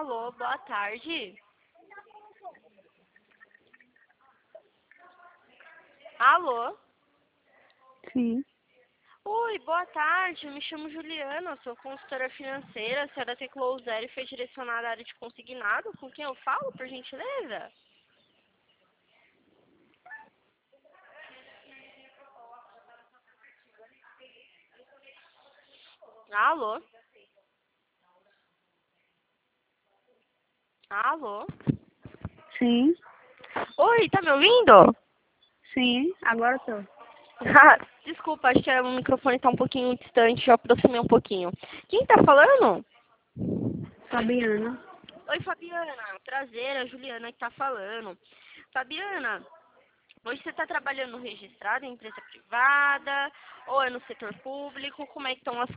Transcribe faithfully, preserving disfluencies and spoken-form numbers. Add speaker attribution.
Speaker 1: Alô, boa tarde. Alô?
Speaker 2: Sim.
Speaker 1: Oi, boa tarde. Me chamo Juliana, sou consultora financeira. A senhora teclou o zero e foi direcionada à área de consignado. Com quem eu falo, por gentileza? Alô? Alô?
Speaker 2: Sim.
Speaker 1: Oi, tá me ouvindo?
Speaker 2: Sim. Agora tô.
Speaker 1: Ah, desculpa, acho que o microfone tá um pouquinho distante, eu aproximei um pouquinho. Quem tá falando?
Speaker 2: Fabiana.
Speaker 1: Oi, Fabiana. Prazer, é a Juliana que tá falando. Fabiana, hoje você está trabalhando registrado em empresa privada ou é no setor público? Como é que estão as